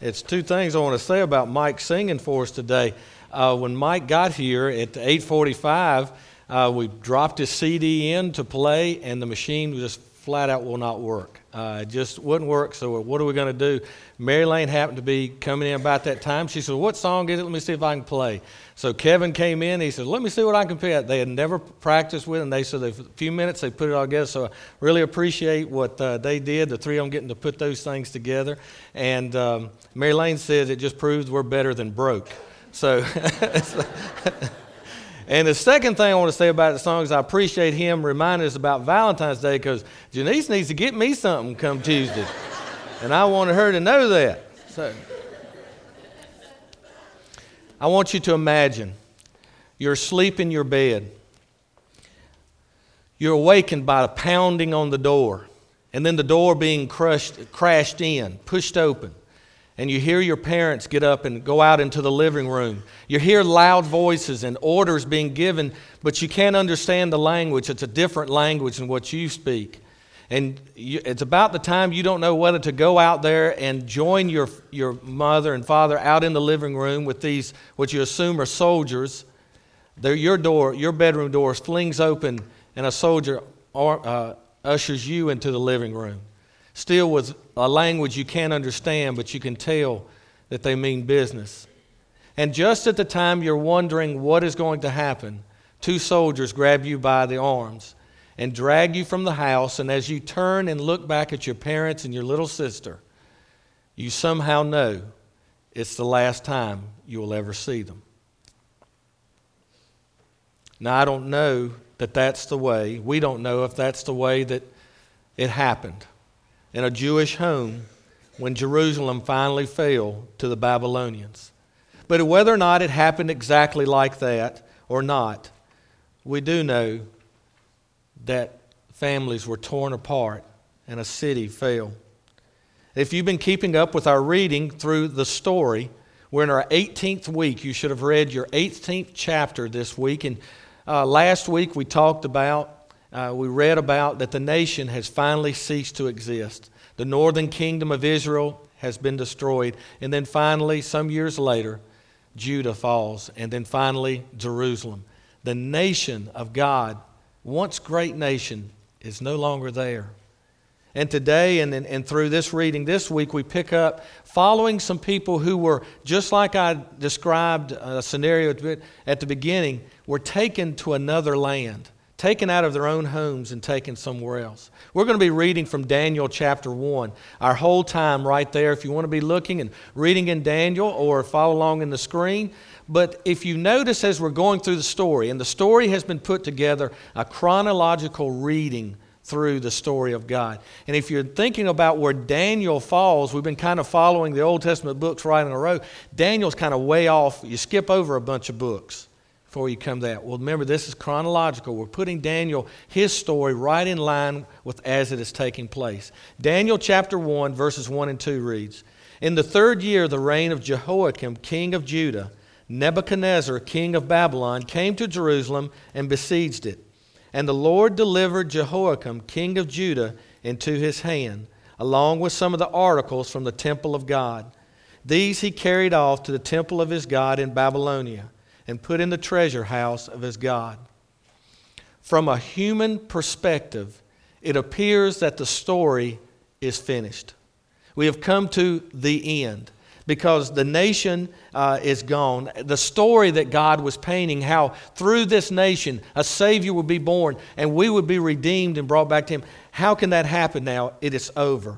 It's two things I want to say about Mike singing for us today. When Mike got here at 8:45, we dropped his CD in to play, and the machine just flat out will not work. It just wouldn't work, so what are we going to do? Mary Lane happened to be coming in about that time. She said, "What song is it? Let me see if I can play." So Kevin came in. He said, "Let me see what I can play." They had never practiced with it, and they said a few minutes they put it all together. So I really appreciate what they did, the three of them getting to put those things together. And Mary Lane says it just proves we're better than broke. So, and the second thing I want to say about the song is I appreciate him reminding us about Valentine's Day, because Janice needs to get me something come Tuesday. And I wanted her to know that. So I want you to imagine you're asleep in your bed. You're awakened by a pounding on the door, and then the door being crashed in, pushed open. And you hear your parents get up and go out into the living room. You hear loud voices and orders being given, but you can't understand the language. It's a different language than what you speak. And it's about the time you don't know whether to go out there and join your mother and father out in the living room with these, what you assume are soldiers. Your bedroom door flings open, and a soldier ushers you into the living room. Still with a language you can't understand, but you can tell that they mean business. And just at the time you're wondering what is going to happen, two soldiers grab you by the arms and drag you from the house, and as you turn and look back at your parents and your little sister, you somehow know it's the last time you will ever see them. Now, I don't know that that's the way. We don't know if that's the way that it happened in a Jewish home when Jerusalem finally fell to the Babylonians. But whether or not it happened exactly like that or not, we do know that families were torn apart and a city fell. If you've been keeping up with our reading through the story, we're in our 18th week. You should have read your 18th chapter this week. And last week we read about that the nation has finally ceased to exist. The northern kingdom of Israel has been destroyed. And then finally, some years later, Judah falls. And then finally, Jerusalem. The nation of God, once great nation, is no longer there. And today and through this reading this week, we pick up following some people who were, just like I described a scenario at the beginning, were taken to another land, taken out of their own homes and taken somewhere else. We're going to be reading from Daniel chapter 1. Our whole time right there, if you want to be looking and reading in Daniel or follow along in the screen. But if you notice as we're going through the story, and the story has been put together, a chronological reading through the story of God. And if you're thinking about where Daniel falls, we've been kind of following the Old Testament books right in a row. Daniel's kind of way off. You skip over a bunch of books before you come to that. Well, remember, this is chronological. We're putting Daniel, his story, right in line with as it is taking place. Daniel chapter 1, verses 1 and 2 reads, "In the third year of the reign of Jehoiakim, king of Judah, Nebuchadnezzar, king of Babylon, came to Jerusalem and besieged it. And the Lord delivered Jehoiakim, king of Judah, into his hand, along with some of the articles from the temple of God. These he carried off to the temple of his God in Babylonia, and put in the treasure house of his God." From a human perspective, it appears that the story is finished. We have come to the end because the nation is gone. The story that God was painting, how through this nation a Savior would be born and we would be redeemed and brought back to Him. How can that happen now? It is over.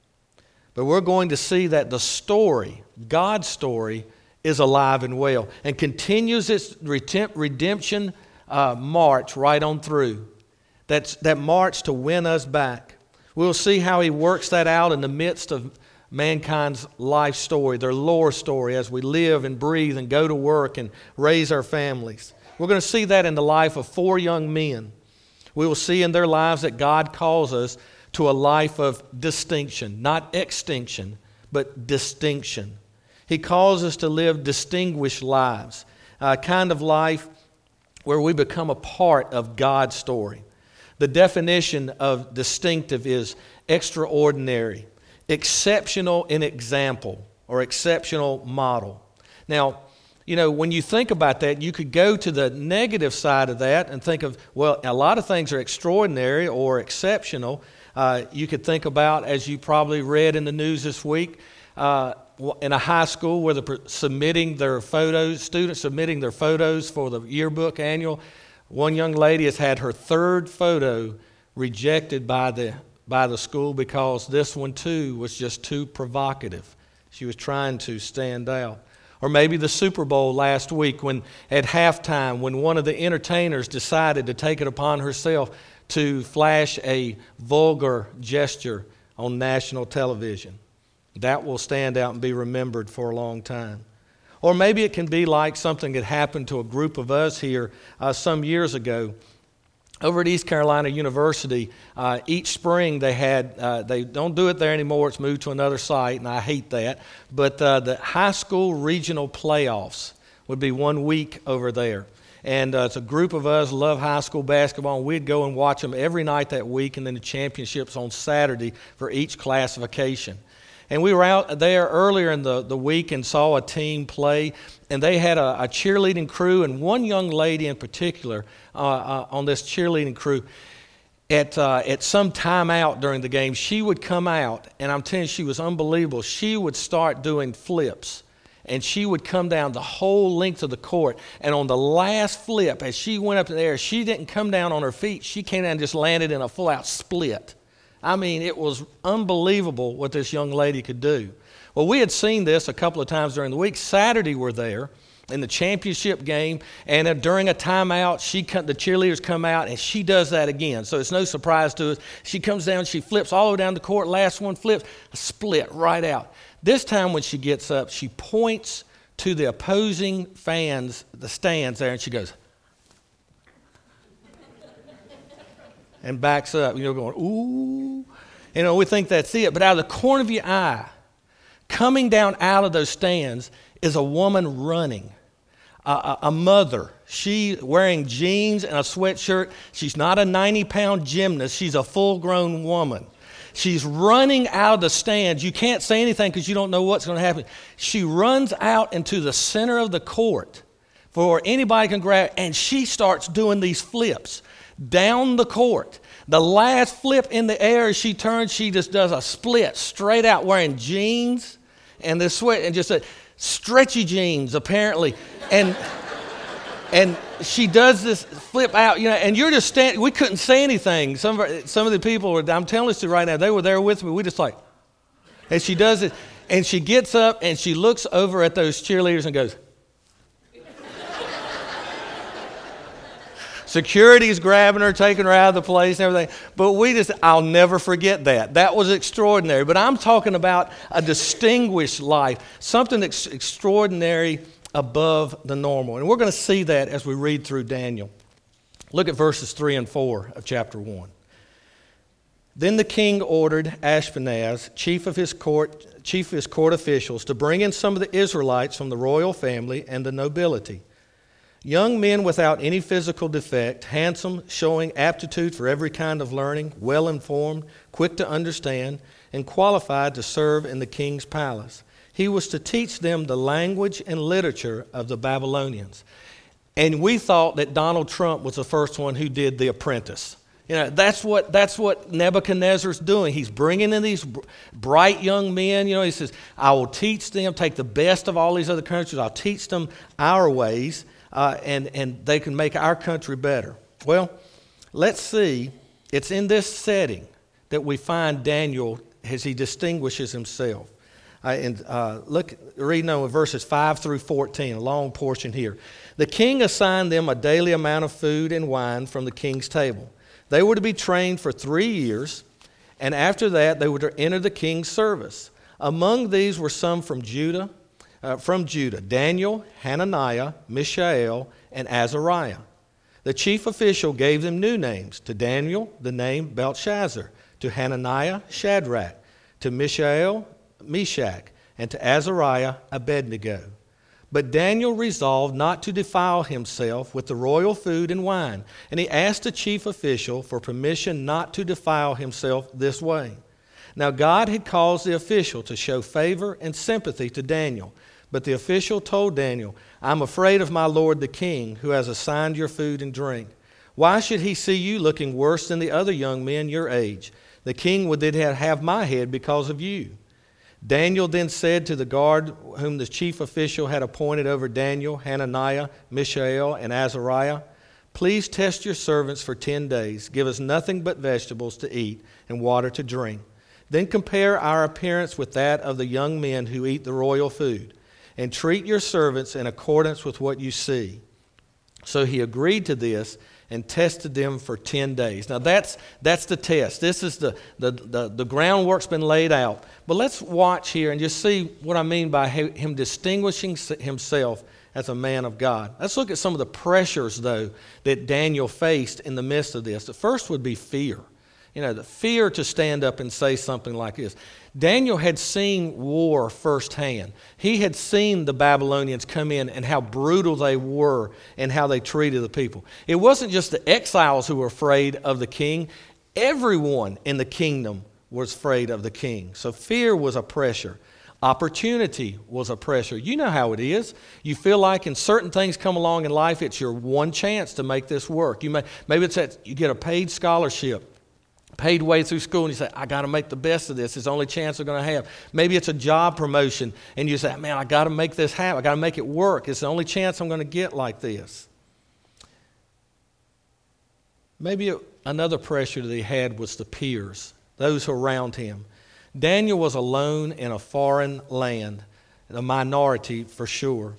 But we're going to see that the story, God's story, is alive and well and continues its redemption march right on through. That march to win us back. We'll see how He works that out in the midst of mankind's life story, their lore story, as we live and breathe and go to work and raise our families. We're going to see that in the life of 4 young men. We will see in their lives that God calls us to a life of distinction, not extinction, but distinction. He calls us to live distinguished lives, a kind of life where we become a part of God's story. The definition of distinctive is extraordinary, exceptional in example, or exceptional model. Now, when you think about that, you could go to the negative side of that and think of, well, a lot of things are extraordinary or exceptional. You could think about, as you probably read in the news this week, in a high school where they're students submitting their photos for the yearbook annual. One young lady has had her third photo rejected by the school because this one too was just too provocative. She was trying to stand out. Or maybe the Super Bowl last week when at halftime when one of the entertainers decided to take it upon herself to flash a vulgar gesture on national television. That will stand out and be remembered for a long time. Or maybe it can be like something that happened to a group of us here some years ago. Over at East Carolina University, each spring they don't do it there anymore, it's moved to another site, and I hate that. But the high school regional playoffs would be 1 week over there. And it's a group of us love high school basketball, and we'd go and watch them every night that week, and then the championships on Saturday for each classification. And we were out there earlier in the week and saw a team play, and they had a cheerleading crew, and one young lady in particular on this cheerleading crew, at some time out during the game, she would come out, and I'm telling you, she was unbelievable. She would start doing flips, and she would come down the whole length of the court, and on the last flip, as she went up in the air, she didn't come down on her feet. She came down and just landed in a full-out split. I mean, it was unbelievable what this young lady could do. Well, we had seen this a couple of times during the week. Saturday we're there in the championship game, and during a timeout, the cheerleaders come out, and she does that again. So it's no surprise to us. She comes down, she flips all the way down the court. Last one flips, a split right out. This time when she gets up, she points to the opposing fans, the stands there, and she goes, and backs up, going, ooh. We think that's it. But out of the corner of your eye, coming down out of those stands is a woman running, a mother. She wearing jeans and a sweatshirt. She's not a 90-pound gymnast. She's a full-grown woman. She's running out of the stands. You can't say anything because you don't know what's going to happen. She runs out into the center of the court for anybody can grab, and she starts doing these flips down the court. The last flip in the air as she turns, she just does a split straight out wearing jeans and this sweat and just a stretchy jeans apparently. And she does this flip out, and you're just standing. We couldn't say anything. Some of the people, I'm telling this to you right now, they were there with me. We just like, and she does it, and she gets up and she looks over at those cheerleaders and goes, security's grabbing her, taking her out of the place and everything. But I'll never forget that. That was extraordinary. But I'm talking about a distinguished life, something extraordinary above the normal. And we're going to see that as we read through Daniel. Look at verses 3 and 4 of chapter 1. Then the king ordered Ashpenaz, chief of his court officials, to bring in some of the Israelites from the royal family and the nobility. Young men without any physical defect, handsome, showing aptitude for every kind of learning, well-informed, quick to understand, and qualified to serve in the king's palace. He was to teach them the language and literature of the Babylonians. And we thought that Donald Trump was the first one who did The Apprentice. That's what Nebuchadnezzar's doing. He's bringing in these bright young men. He says, I will teach them, take the best of all these other countries. I'll teach them our ways. And they can make our country better. Well, let's see. It's in this setting that we find Daniel as he distinguishes himself. Reading on verses 5 through 14, a long portion here. The king assigned them a daily amount of food and wine from the king's table. They were to be trained for 3 years, and after that they were to enter the king's service. Among these were some from Judah, Daniel, Hananiah, Mishael, and Azariah. The chief official gave them new names. To Daniel, the name Belshazzar. To Hananiah, Shadrach. To Mishael, Meshach. And to Azariah, Abednego. But Daniel resolved not to defile himself with the royal food and wine, and he asked the chief official for permission not to defile himself this way. Now God had caused the official to show favor and sympathy to Daniel. But the official told Daniel, I'm afraid of my lord the king, who has assigned your food and drink. Why should he see you looking worse than the other young men your age? The king would then have my head because of you. Daniel then said to the guard whom the chief official had appointed over Daniel, Hananiah, Mishael, and Azariah, please test your servants for 10 days. Give us nothing but vegetables to eat and water to drink. Then compare our appearance with that of the young men who eat the royal food, and treat your servants in accordance with what you see. So he agreed to this and tested them for 10 days. Now that's the test. This is the groundwork's been laid out. But let's watch here and just see what I mean by him distinguishing himself as a man of God. Let's look at some of the pressures, though, that Daniel faced in the midst of this. The first would be fear. The fear to stand up and say something like this. Daniel had seen war firsthand. He had seen the Babylonians come in and how brutal they were and how they treated the people. It wasn't just the exiles who were afraid of the king. Everyone in the kingdom was afraid of the king. So fear was a pressure. Opportunity was a pressure. You know how it is. You feel like in certain things come along in life, it's your one chance to make this work. Maybe it's that you get a paid scholarship, paid way through school, and you say, I got to make the best of this. It's the only chance I'm going to have. Maybe it's a job promotion, and you say, man, I got to make this happen. I got to make it work. It's the only chance I'm going to get like this. Maybe another pressure that he had was the peers, those who were around him. Daniel was alone in a foreign land, a minority for sure.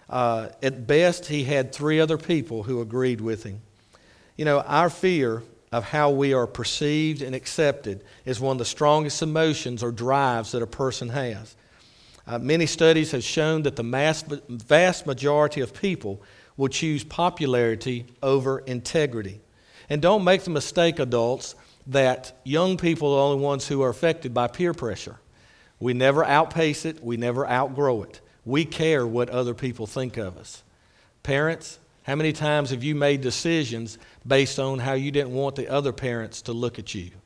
At best, he had 3 other people who agreed with him. Our fear of how we are perceived and accepted is one of the strongest emotions or drives that a person has. Many studies have shown that the vast majority of people will choose popularity over integrity. And don't make the mistake, adults, that young people are the only ones who are affected by peer pressure. We never outpace it. We never outgrow it. We care what other people think of us. Parents, how many times have you made decisions based on how you didn't want the other parents to look at you?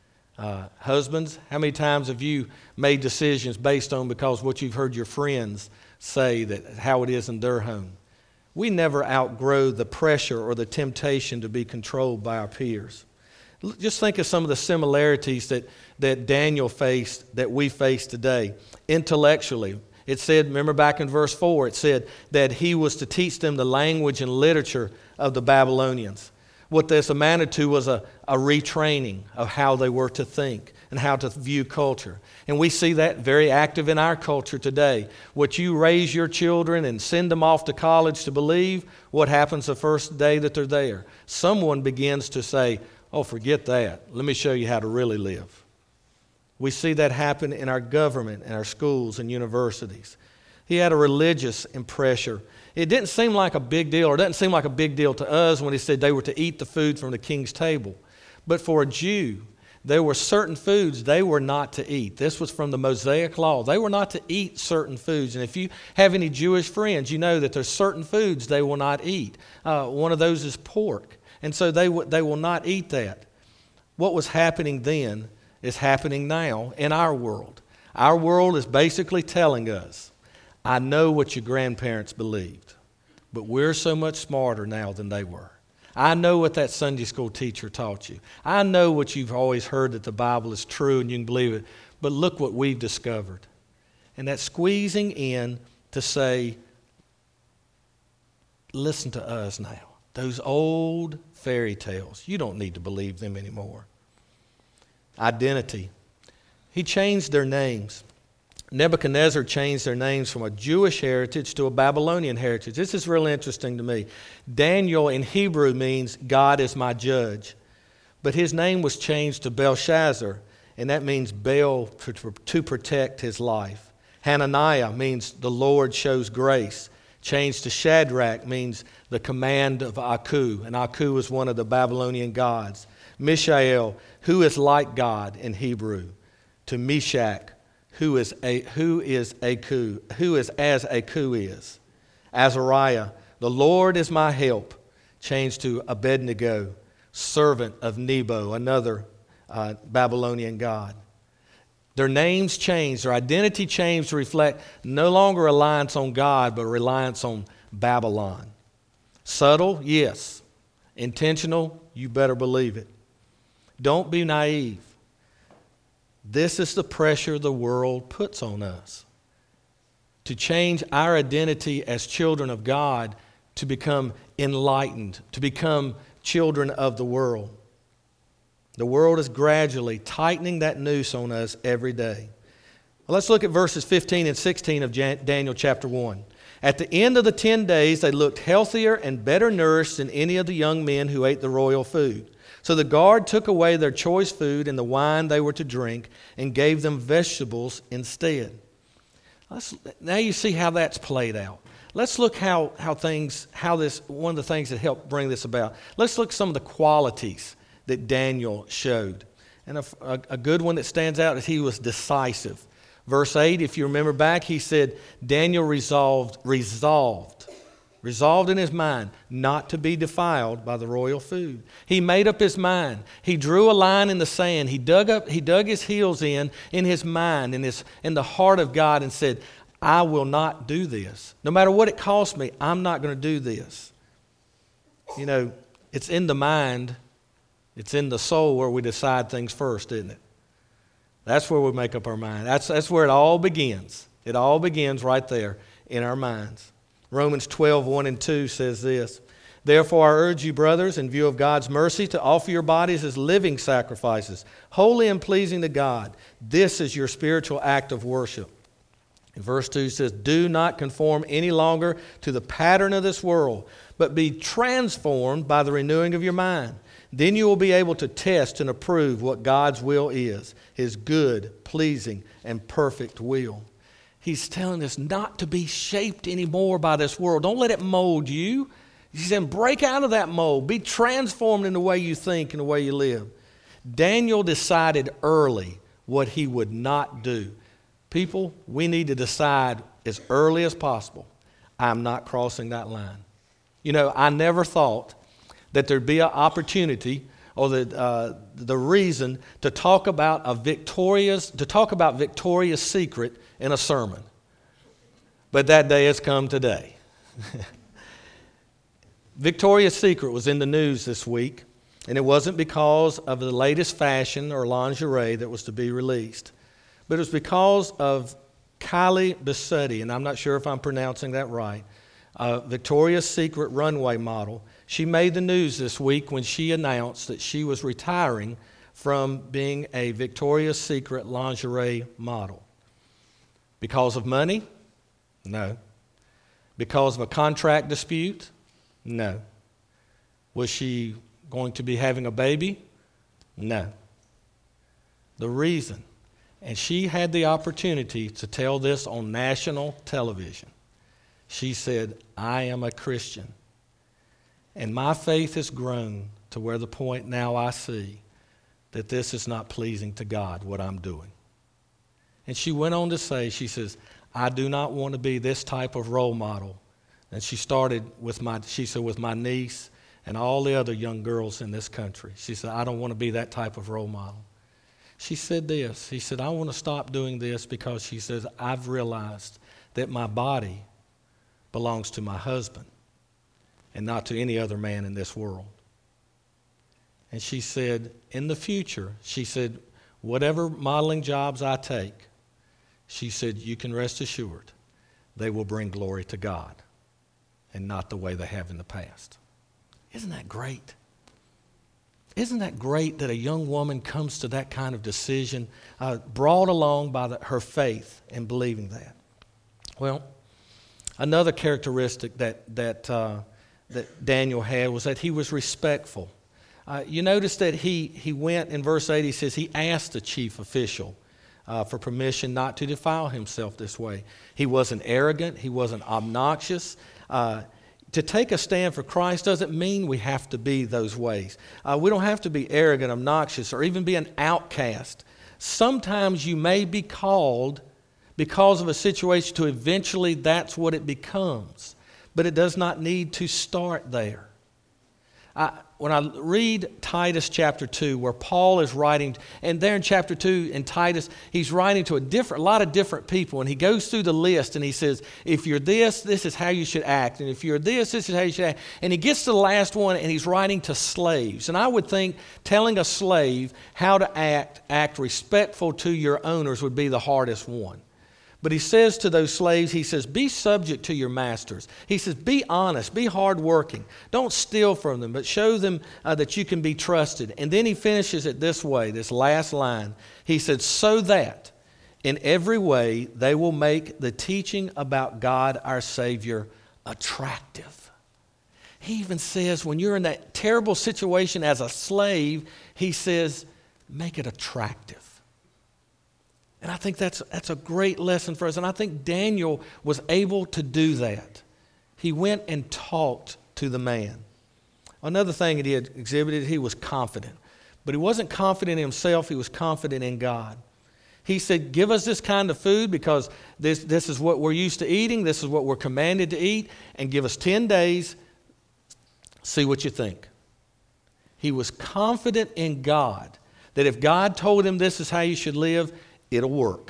Husbands, how many times have you made decisions based on because what you've heard your friends say that how it is in their home? We never outgrow the pressure or the temptation to be controlled by our peers. Just think of some of the similarities that Daniel faced that we face today. Intellectually, it said, remember back in verse 4, it said that he was to teach them the language and literature of the Babylonians. What this amounted to was a retraining of how they were to think and how to view culture. And we see that very active in our culture today. What you raise your children and send them off to college to believe, what happens the first day that they're there? Someone begins to say, oh, forget that. Let me show you how to really live. We see that happen in our government, in our schools and universities. He had a religious pressure. It didn't seem like a big deal, or it doesn't seem like a big deal to us when he said they were to eat the food from the king's table. But for a Jew, there were certain foods they were not to eat. This was from the Mosaic Law. They were not to eat certain foods. And if you have any Jewish friends, you know that there's certain foods they will not eat. One of those is pork. And so they will not eat that. What was happening then is happening now in our world. Our world is basically telling us, I know what your grandparents believed, but we're so much smarter now than they were. I know what that Sunday school teacher taught you. I know what you've always heard, that the Bible is true and you can believe it, but look what we've discovered. And that squeezing in to say, listen to us now. Those old fairy tales, you don't need to believe them anymore. Identity. He changed their names. Nebuchadnezzar changed their names from a Jewish heritage to a Babylonian heritage. This is really interesting to me. Daniel in Hebrew means God is my judge. But his name was changed to Belshazzar, and that means Baal to protect his life. Hananiah means the Lord shows grace. Changed to Shadrach means the command of Aku, and Aku is one of the Babylonian gods. Mishael, who is like God in Hebrew, to Meshach, who is as Aku is. Azariah, the Lord is my help, changed to Abednego, servant of Nebo, another Babylonian god. Their names changed, their identity changed to reflect no longer reliance on God, but reliance on Babylon. Subtle, yes. Intentional, you better believe it. Don't be naive. This is the pressure the world puts on us. To change our identity as children of God to become enlightened, to become children of the world. The world is gradually tightening that noose on us every day. Well, let's look at verses 15 and 16 of Daniel chapter 1. At the end of the 10 days, they looked healthier and better nourished than any of the young men who ate the royal food. So the guard took away their choice food and the wine they were to drink and gave them vegetables instead. Now you see how that's played out. Let's look one of the things that helped bring this about. Let's look at some of the qualities that Daniel showed. And a good one that stands out is he was decisive. Verse 8, if you remember back, he said, Daniel resolved in his mind not to be defiled by the royal food. He made up his mind. He drew a line in the sand. He dug his heels in his mind, in the heart of God, and said, I will not do this. No matter what it costs me, I'm not going to do this. You know, it's in the mind, it's in the soul where we decide things first, isn't it? That's where we make up our mind. That's where it all begins. It all begins right there in our minds. Romans 12, 1 and 2 says this, Therefore I urge you, brothers, in view of God's mercy, to offer your bodies as living sacrifices, holy and pleasing to God. This is your spiritual act of worship. And verse 2 says, Do not conform any longer to the pattern of this world, but be transformed by the renewing of your mind. Then you will be able to test and approve what God's will is, His good, pleasing, and perfect will. He's telling us not to be shaped anymore by this world. Don't let it mold you. He said, break out of that mold. Be transformed in the way you think and the way you live. Daniel decided early what he would not do. People, we need to decide as early as possible, I'm not crossing that line. You know, I never thought that there'd be an opportunity or the reason to talk about Victoria's Secret in a sermon. But that day has come today. Victoria's Secret was in the news this week, and it wasn't because of the latest fashion or lingerie that was to be released, but it was because of Kylie Bissetti, and I'm not sure if I'm pronouncing that right, Victoria's Secret runway model. She made the news this week when she announced that she was retiring from being a Victoria's Secret lingerie model. Because of money? No. Because of a contract dispute? No. Was she going to be having a baby? No. The reason, and she had the opportunity to tell this on national television. She said, I am a Christian. And my faith has grown to where the point now I see that this is not pleasing to God, what I'm doing. And she went on to say, she says, I do not want to be this type of role model. And she started with my niece and all the other young girls in this country. She said, I don't want to be that type of role model. She said this, she said, I want to stop doing this because she says, I've realized that my body belongs to my husband and not to any other man in this world. And she said, in the future, she said, whatever modeling jobs I take, she said, you can rest assured they will bring glory to God and not the way they have in the past. Isn't that great? Isn't that great that a young woman comes to that kind of decision, brought along by her faith in believing that? Well, another characteristic that Daniel had was that he was respectful. You notice that he went, in verse 8, he says he asked the chief official for permission not to defile himself this way. He wasn't arrogant. He wasn't obnoxious. To take a stand for Christ doesn't mean we have to be those ways. We don't have to be arrogant, obnoxious, or even be an outcast. Sometimes you may be called because of a situation to eventually that's what it becomes. But it does not need to start there. when I read Titus chapter 2, where Paul is writing, and there in chapter 2 in Titus, he's writing to a lot of different people, and he goes through the list and he says, if you're this is how you should act, and if you're this is how you should act. And he gets to the last one and he's writing to slaves. And I would think telling a slave how to act respectful to your owners would be the hardest one. But he says to those slaves, he says, be subject to your masters. He says, be honest, be hardworking. Don't steal from them, but show them that you can be trusted. And then he finishes it this way, this last line. He said, so that in every way they will make the teaching about God our Savior attractive. He even says, when you're in that terrible situation as a slave, he says, make it attractive. And I think that's a great lesson for us. And I think Daniel was able to do that. He went and talked to the man. Another thing that he had exhibited, he was confident. But he wasn't confident in himself, he was confident in God. He said, give us this kind of food because this is what we're used to eating, this is what we're commanded to eat, and give us 10 days, see what you think. He was confident in God, that if God told him this is how you should live, it'll work.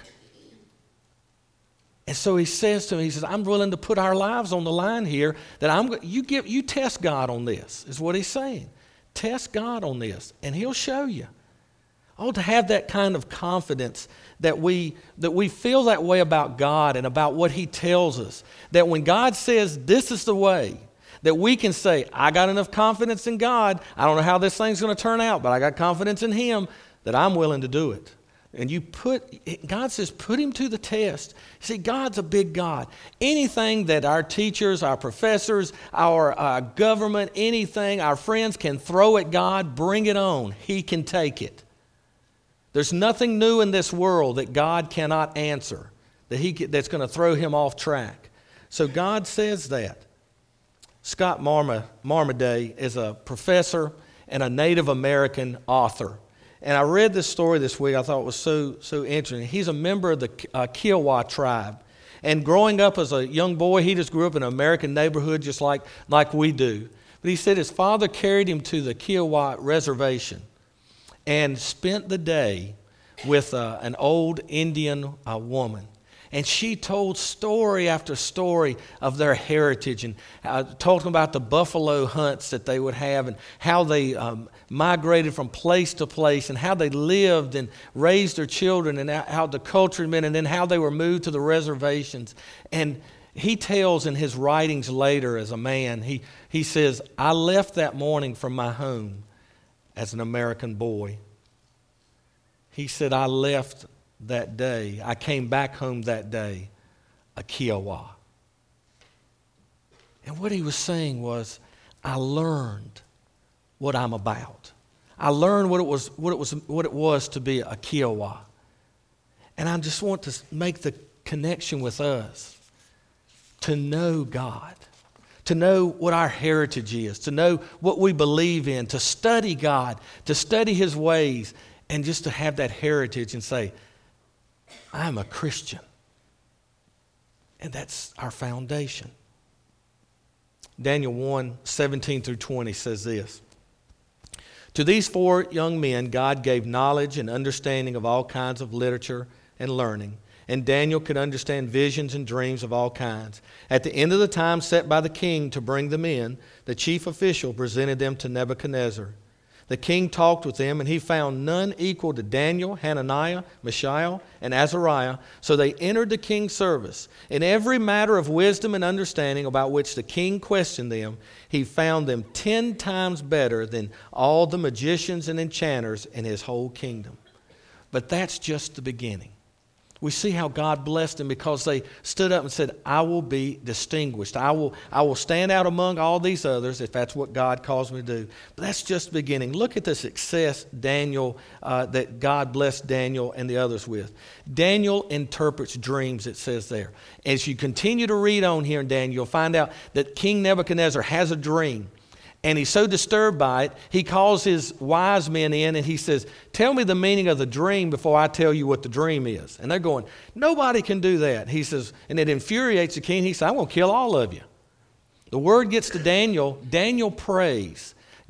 And so he says to me, he says, I'm willing to put our lives on the line here, that you test God on this, is what he's saying. Test God on this, and he'll show you. Oh, to have that kind of confidence that we feel that way about God and about what he tells us, that when God says this is the way, that we can say, I got enough confidence in God, I don't know how this thing's going to turn out, but I got confidence in him that I'm willing to do it. And God says, put him to the test. See, God's a big God. Anything that our teachers, our professors, our government, anything our friends can throw at God, bring it on. He can take it. There's nothing new in this world that God cannot answer, that's going to throw him off track. So God says that. Scott Marmaday is a professor and a Native American author. And I read this story this week. I thought it was so interesting. He's a member of the Kiowa tribe. And growing up as a young boy, he just grew up in an American neighborhood just like we do. But he said his father carried him to the Kiowa reservation and spent the day with an old Indian woman. And she told story after story of their heritage and talking about the buffalo hunts that they would have and how they migrated from place to place and how they lived and raised their children and how the culture had been and then how they were moved to the reservations. And he tells in his writings later as a man, he says, I left that morning from my home as an American boy. He said, I left that day. I came back home that day, a Kiowa. And what he was saying was, I learned what I'm about. I learned what it was to be a Kiowa. And I just want to make the connection with us, to know God, to know what our heritage is, to know what we believe in, to study God, to study his ways, and just to have that heritage and say, I'm a Christian. And that's our foundation. Daniel 1:17-20 says this. To these 4 young men, God gave knowledge and understanding of all kinds of literature and learning. And Daniel could understand visions and dreams of all kinds. At the end of the time set by the king to bring them in, the chief official presented them to Nebuchadnezzar. The king talked with them, and he found none equal to Daniel, Hananiah, Mishael, and Azariah. So they entered the king's service. In every matter of wisdom and understanding about which the king questioned them, he found them 10 times better than all the magicians and enchanters in his whole kingdom. But that's just the beginning. We see how God blessed them because they stood up and said, I will be distinguished. I will stand out among all these others if that's what God calls me to do. But that's just the beginning. Look at the success that God blessed Daniel and the others with. Daniel interprets dreams, it says there. As you continue to read on here in Daniel, you'll find out that King Nebuchadnezzar has a dream. And he's so disturbed by it, he calls his wise men in and he says, tell me the meaning of the dream before I tell you what the dream is. And they're going, nobody can do that. He says, and it infuriates the king. He says, I'm going to kill all of you. The word gets to Daniel. Daniel prays.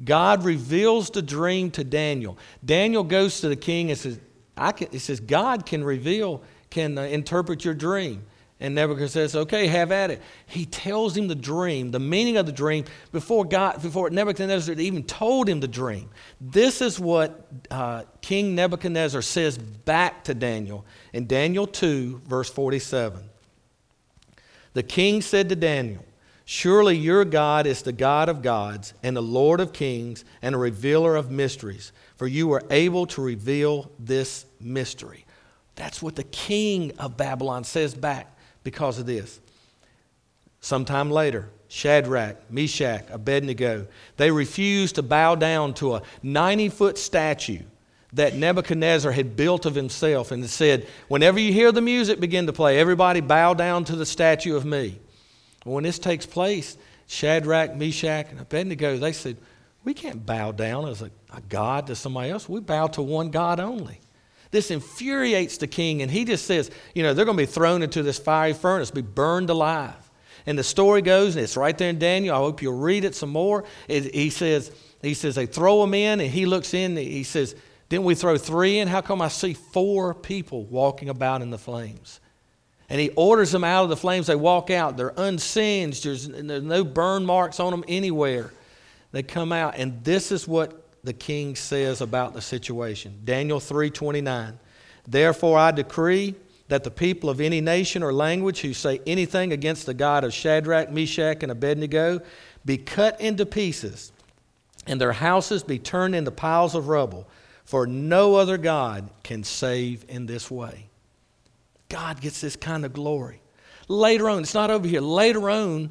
God reveals the dream to Daniel. Daniel goes to the king and says, God can interpret your dream. And Nebuchadnezzar says, okay, have at it. He tells him the dream, the meaning of the dream, before Nebuchadnezzar even told him the dream. This is what King Nebuchadnezzar says back to Daniel in Daniel 2, verse 47. The king said to Daniel, surely your God is the God of gods and the Lord of kings and a revealer of mysteries, for you are able to reveal this mystery. That's what the king of Babylon says back because of this. Sometime later, Shadrach, Meshach, Abednego, they refused to bow down to a 90-foot statue that Nebuchadnezzar had built of himself, and it said, whenever you hear the music begin to play, everybody bow down to the statue of me. When this takes place, Shadrach, Meshach, and Abednego, they said, we can't bow down as a god to somebody else. We bow to one God only. This infuriates the king, and he just says, they're going to be thrown into this fiery furnace, be burned alive. And the story goes, and it's right there in Daniel. I hope you'll read it some more. He says they throw him in, and he looks in, and he says, didn't we throw 3 in? How come I see 4 people walking about in the flames? And he orders them out of the flames. They walk out. They're unsinged. There's no burn marks on them anywhere. They come out, and this is what the king says about the situation. Daniel 3:29. Therefore I decree that the people of any nation or language who say anything against the God of Shadrach, Meshach, and Abednego be cut into pieces, and their houses be turned into piles of rubble, for no other God can save in this way. God gets this kind of glory. Later on, it's not over here. Later on,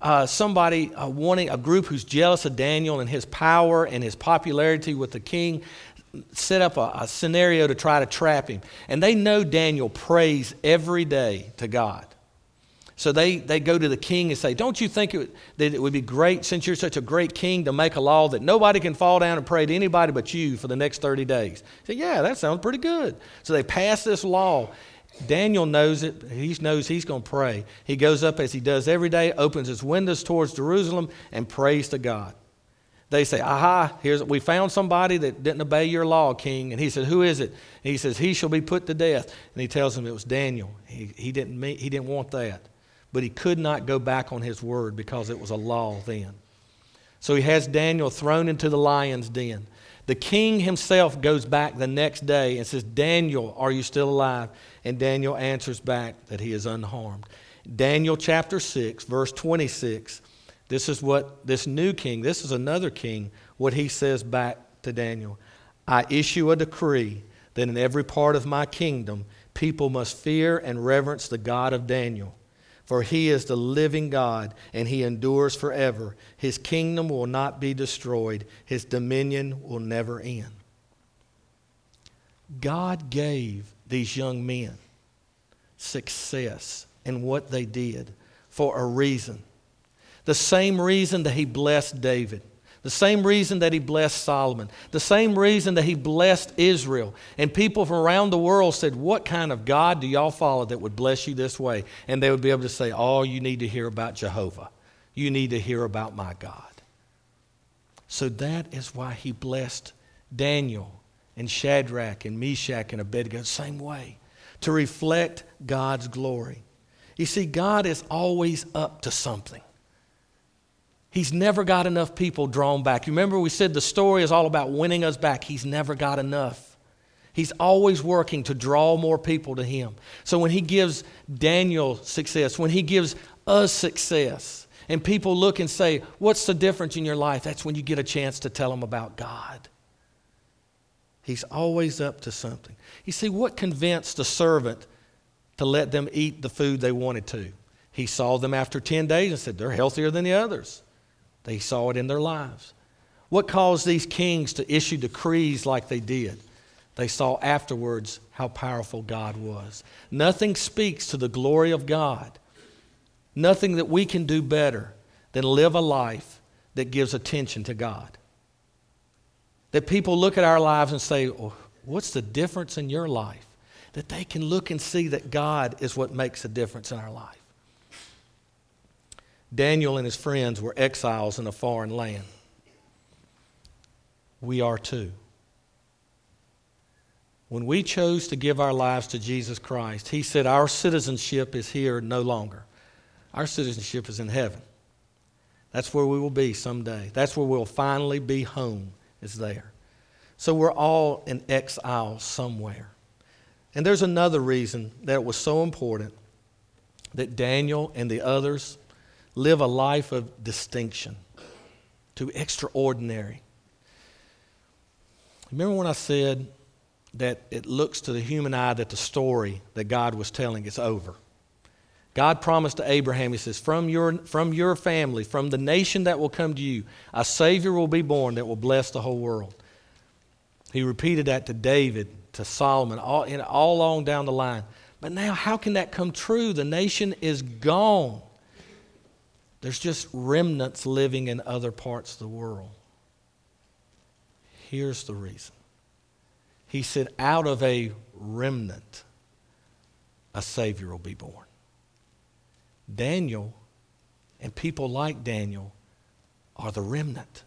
a group who's jealous of Daniel and his power and his popularity with the king, set up a scenario to try to trap him. And they know Daniel prays every day to God. So they go to the king and say, don't you think that it would be great, since you're such a great king, to make a law that nobody can fall down and pray to anybody but you for the next 30 days? He said, yeah, that sounds pretty good. So they pass this law. Daniel knows it. He knows he's going to pray. He goes up as he does every day, opens his windows towards Jerusalem, and prays to God. They say, aha, we found somebody that didn't obey your law, king. And he said, who is it? And he says, he shall be put to death. And he tells him it was Daniel. He didn't want that. But he could not go back on his word because it was a law then. So he has Daniel thrown into the lion's den. The king himself goes back the next day and says, Daniel, are you still alive? And Daniel answers back that he is unharmed. Daniel chapter 6, verse 26, this is what this new king, this is another king, what he says back to Daniel. I issue a decree that in every part of my kingdom, people must fear and reverence the God of Daniel. For he is the living God, and he endures forever. His kingdom will not be destroyed. His dominion will never end. God gave these young men success in what they did for a reason. The same reason that he blessed David. The same reason that he blessed Solomon. The same reason that he blessed Israel. And people from around the world said, what kind of God do y'all follow that would bless you this way? And they would be able to say, oh, you need to hear about Jehovah. You need to hear about my God. So that is why he blessed Daniel and Shadrach and Meshach and Abednego the same way, to reflect God's glory. You see, God is always up to something. He's never got enough people drawn back. You remember we said the story is all about winning us back. He's never got enough. He's always working to draw more people to him. So when he gives Daniel success, when he gives us success, and people look and say, what's the difference in your life? That's when you get a chance to tell them about God. He's always up to something. You see, what convinced the servant to let them eat the food they wanted to? He saw them after 10 days and said, they're healthier than the others. They saw it in their lives. What caused these kings to issue decrees like they did? They saw afterwards how powerful God was. Nothing speaks to the glory of God. Nothing that we can do better than live a life that gives attention to God. That people look at our lives and say, oh, what's the difference in your life? That they can look and see that God is what makes a difference in our life. Daniel and his friends were exiles in a foreign land. we are too. When we chose to give our lives to Jesus Christ, He said our citizenship is here no longer. Our citizenship is in heaven. That's where we will be someday. That's where we'll finally be home, is there. So we're all in exile somewhere. And there's another reason that it was so important that Daniel and the others live a life of distinction, to extraordinary. Remember when I said that it looks to the human eye that the story that God was telling is over? God promised to Abraham, He says, from your family, from the nation that will come to you, a Savior will be born that will bless the whole world. He repeated that to David, to Solomon, all along down the line. But now, how can that come true? The nation is gone. There's just remnants living in other parts of the world. Here's the reason. He said, out of a remnant, a Savior will be born. Daniel and people like Daniel are the remnant.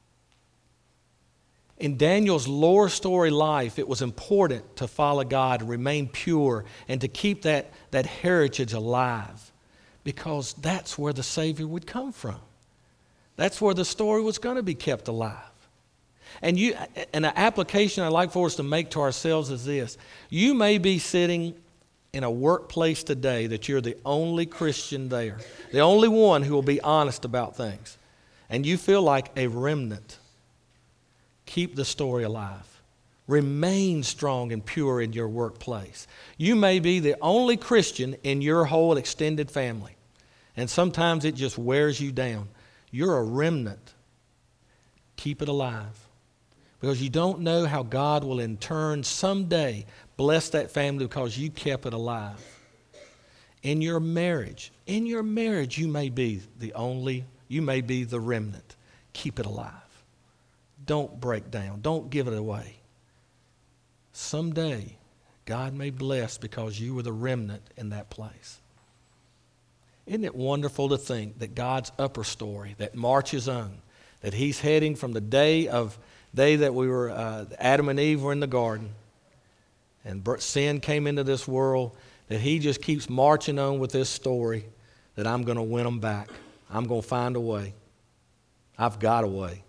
In Daniel's lower story life, it was important to follow God and remain pure and to keep that heritage alive, because that's where the Savior would come from. That's where the story was going to be kept alive. And an application I'd like for us to make to ourselves is this. You may be sitting in a workplace today that you're the only Christian there, the only one who will be honest about things, and you feel like a remnant. Keep the story alive. Remain strong and pure in your workplace. You may be the only Christian in your whole extended family, and sometimes it just wears you down. You're a remnant. Keep it alive, because you don't know how God will in turn someday bless that family because you kept it alive. In your marriage, you may be the remnant. Keep it alive. Don't break down. Don't give it away. Someday, God may bless because you were the remnant in that place. Isn't it wonderful to think that God's upper story that marches on, that He's heading from the day that we were, Adam and Eve were in the garden, and sin came into this world, that He just keeps marching on with this story, that I'm going to win them back. I'm going to find a way. I've got a way.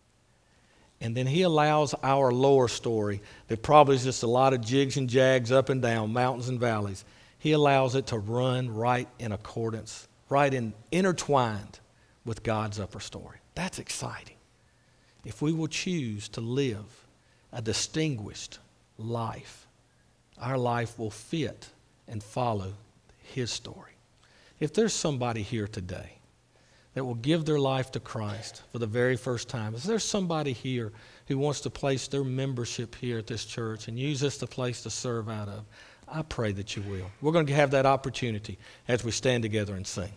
And then He allows our lower story, that probably is just a lot of jigs and jags up and down, mountains and valleys. He allows it to run right in accordance, intertwined with God's upper story. That's exciting. If we will choose to live a distinguished life, our life will fit and follow His story. If there's somebody here today that will give their life to Christ for the very first time, if there's somebody here who wants to place their membership here at this church and use this as a place to serve out of, I pray that you will. We're going to have that opportunity as we stand together and sing.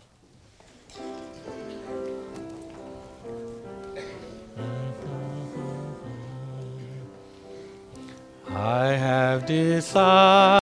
I have decided